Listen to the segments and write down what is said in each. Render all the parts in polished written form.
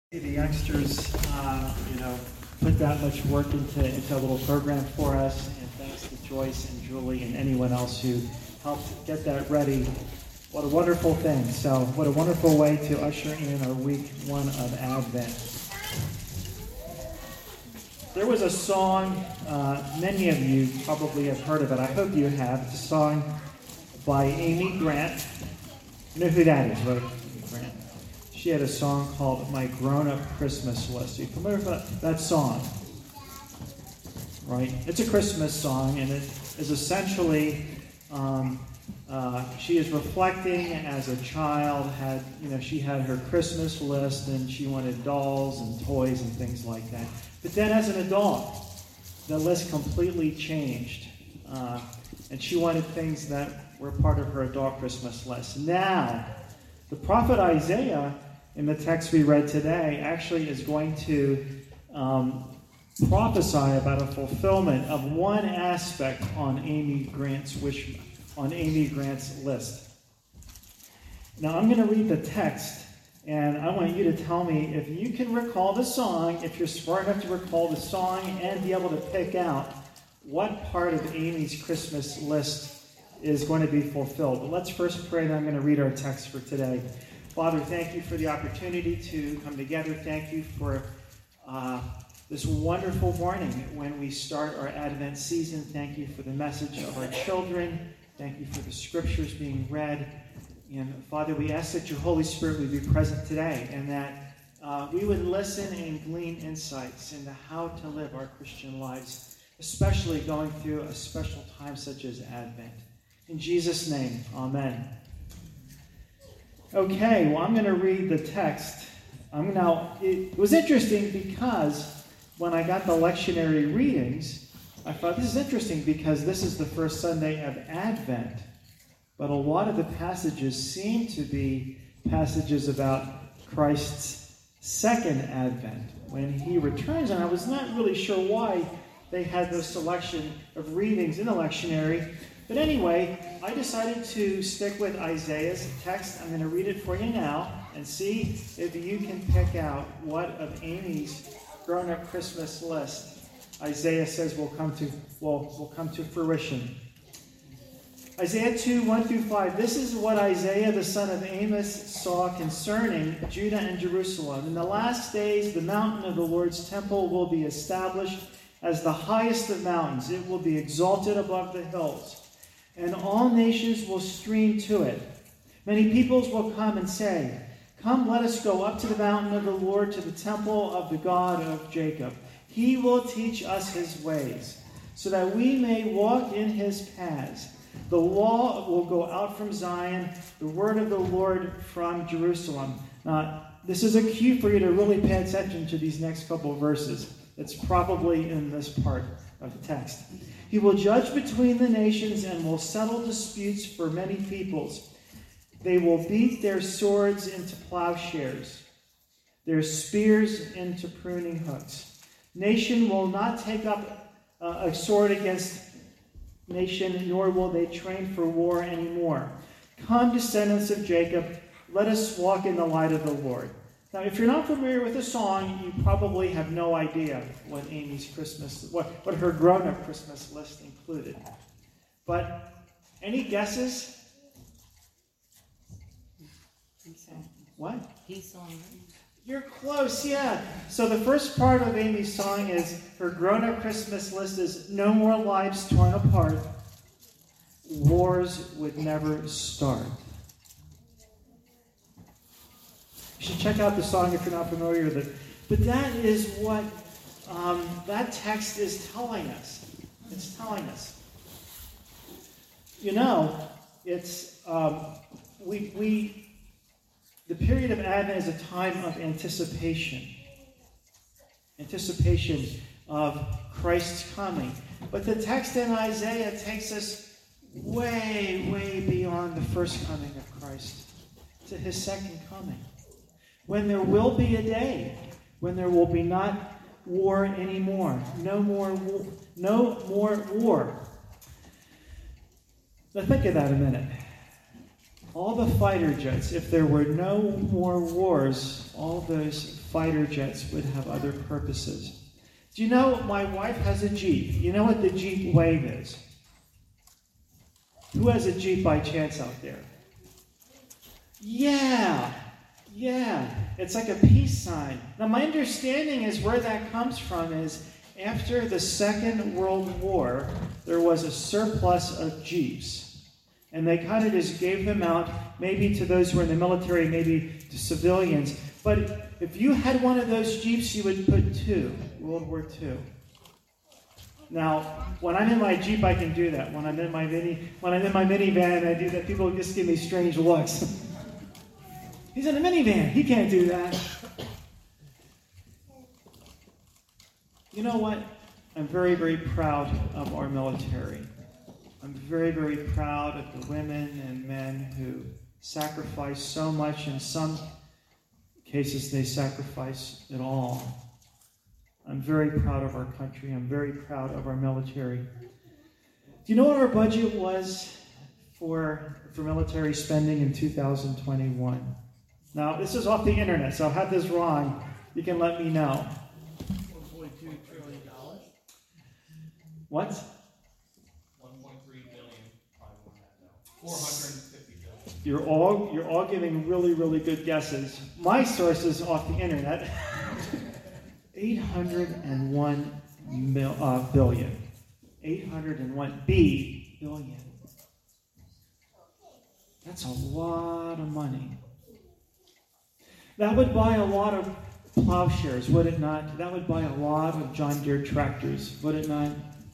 The youngsters, put that much work into a little program for us, and thanks to Joyce and Julie and anyone else who helped get that ready. What a wonderful thing. So, what a wonderful way to usher in our week one of Advent. There was a song, many of you probably have heard of it. I hope you have. It's a song by Amy Grant. You know who that is, right? Amy Grant. She had a song called My Grown-Up Christmas List. Are you familiar with that song? Right? It's a Christmas song, and it is essentially, she is reflecting as a child, she had her Christmas list, and she wanted dolls and toys and things like that. But then as an adult, the list completely changed, and she wanted things that were part of her adult Christmas list. Now, the prophet Isaiah, in the text we read today, actually is going to prophesy about a fulfillment of one aspect on Amy Grant's list. Now I'm going to read the text, and I want you to tell me if you can recall the song, if you're smart enough to recall the song and be able to pick out what part of Amy's Christmas list is going to be fulfilled. But let's first pray, and I'm going to read our text for today. Father, thank you for the opportunity to come together. Thank you for this wonderful morning when we start our Advent season. Thank you for the message of our children. Thank you for the scriptures being read. And Father, we ask that your Holy Spirit would be present today, and that we would listen and glean insights into how to live our Christian lives, especially going through a special time such as Advent. In Jesus' name, amen. Okay, well, I'm going to read the text. It was interesting because when I got the lectionary readings, I thought this is interesting because this is the first Sunday of Advent. But a lot of the passages seem to be passages about Christ's second Advent, when he returns. And I was not really sure why they had this selection of readings in the lectionary. But anyway, I decided to stick with Isaiah's text. I'm going to read it for you now and see if you can pick out what of Amy's grown-up Christmas list Isaiah says will come to fruition. Isaiah 2, 1-5. This is what Isaiah the son of Amos saw concerning Judah and Jerusalem. In the last days, the mountain of the Lord's temple will be established as the highest of mountains. It will be exalted above the hills, and all nations will stream to it. Many peoples will come and say, "Come, let us go up to the mountain of the Lord, to the temple of the God of Jacob. He will teach us his ways, so that we may walk in his paths. The law will go out from Zion, the word of the Lord from Jerusalem." Now, this is a cue for you to really pay attention to these next couple of verses. It's probably in this part of the text. He will judge between the nations and will settle disputes for many peoples. They will beat their swords into plowshares, their spears into pruning hooks. Nation will not take up a sword against nation, nor will they train for war anymore. Come, descendants of Jacob, let us walk in the light of the Lord. Now, if you're not familiar with the song, you probably have no idea what Amy's what her grown-up Christmas list included. But any guesses? What? Peace on earth. You're close, yeah. So the first part of Amy's song is her grown-up Christmas list is no more lives torn apart. Wars would never start. You should check out the song if you're not familiar with it. But that is what that text is telling us. It's telling us. It's the period of Advent is a time of anticipation. Anticipation of Christ's coming. But the text in Isaiah takes us way, way beyond the first coming of Christ to his second coming, when there will be a day when there will be not war anymore. No more war. Now think of that a minute. All the fighter jets, if there were no more wars, all those fighter jets would have other purposes. Do you know my wife has a Jeep? You know what the Jeep Wave is? Who has a Jeep by chance out there? Yeah. It's like a peace sign. Now, my understanding is where that comes from is after the Second World War, there was a surplus of Jeeps. And they kind of just gave them out, maybe to those who were in the military, maybe to civilians. But if you had one of those Jeeps, you would put two, World War II. Now, when I'm in my Jeep, I can do that. When I'm in my minivan and I do that, people just give me strange looks. He's in a minivan. He can't do that. You know what? I'm very, very proud of our military. I'm very, very proud of the women and men who sacrifice so much. In some cases, they sacrifice it all. I'm very proud of our country. I'm very proud of our military. Do you know what our budget was for military spending in 2021? Now, this is off the internet, so I'll have this wrong. You can let me know. $1.2 trillion. What? 1.3 billion. 450 billion. You're all giving really, really good guesses. My source is off the internet. 801 billion. 801 billion. That's a lot of money. That would buy a lot of plowshares, would it not? That would buy a lot of John Deere tractors, would it not?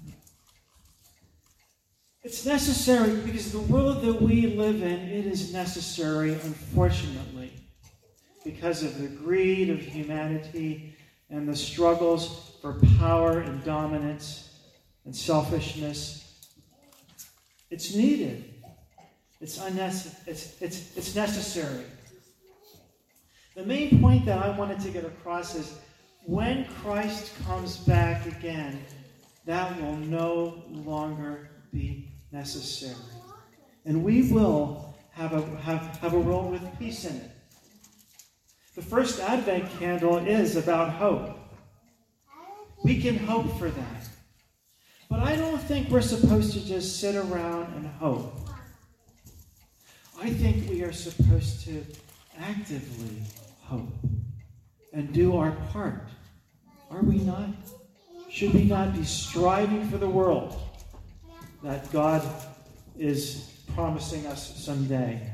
It's necessary because the world that we live in, it is necessary, unfortunately, because of the greed of humanity and the struggles for power and dominance and selfishness. It's needed. It's necessary. The main point that I wanted to get across is when Christ comes back again, that will no longer be necessary. And we will have a world with peace in it. The first Advent candle is about hope. We can hope for that. But I don't think we're supposed to just sit around and hope. I think we are supposed to actively hope and do our part. Are we not? Should we not be striving for the world that God is promising us someday?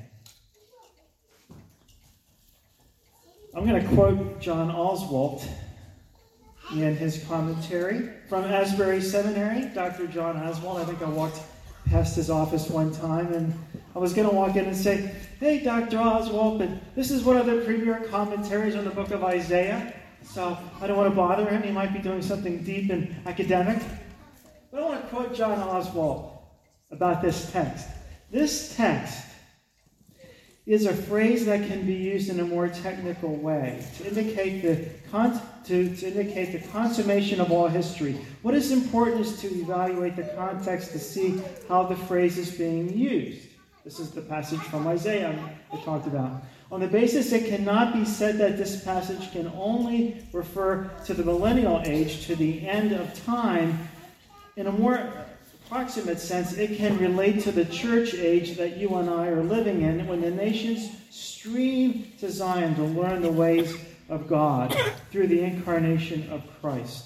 I'm going to quote John Oswalt in his commentary from Asbury Seminary. Dr. John Oswalt, I think I walked past his office one time, and I was going to walk in and say, "Hey, Dr. Oswalt, but this is one of the premier commentaries on the book of Isaiah, so I don't want to bother him. He might be doing something deep and academic." But I want to quote John Oswalt about this text. This text is a phrase that can be used in a more technical way to indicate the consummation of all history. What is important is to evaluate the context to see how the phrase is being used. This is the passage from Isaiah I talked about. On the basis it cannot be said that this passage can only refer to the millennial age, to the end of time. In a more approximate sense, it can relate to the church age that you and I are living in, when the nations stream to Zion to learn the ways of God through the incarnation of Christ.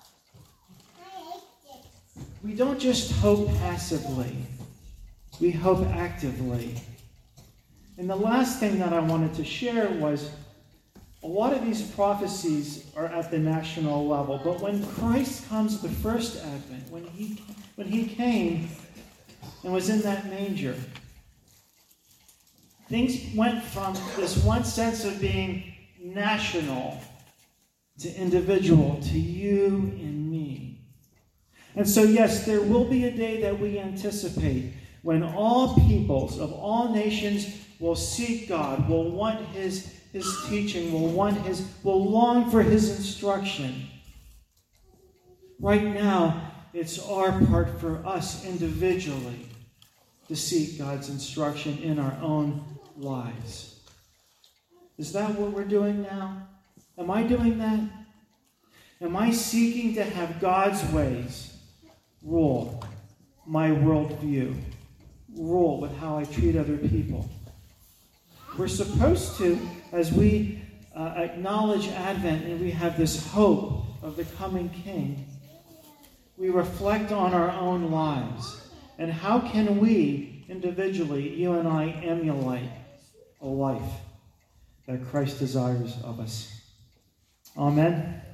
We don't just hope passively. We hope actively. And the last thing that I wanted to share was a lot of these prophecies are at the national level. But when Christ comes the first Advent, when he came and was in that manger, things went from this one sense of being national to individual, to you and me. And so, yes, there will be a day that we anticipate when all peoples of all nations will seek God, will want his teaching, will long for his instruction. Right now, it's our part for us individually to seek God's instruction in our own lives. Is that what we're doing now Am I doing that? Am I seeking to have God's ways rule my worldview, rule with how I treat other people? We're supposed to, as we acknowledge Advent and we have this hope of the coming King, we reflect on our own lives. And how can we, individually, you and I, emulate a life that Christ desires of us? Amen.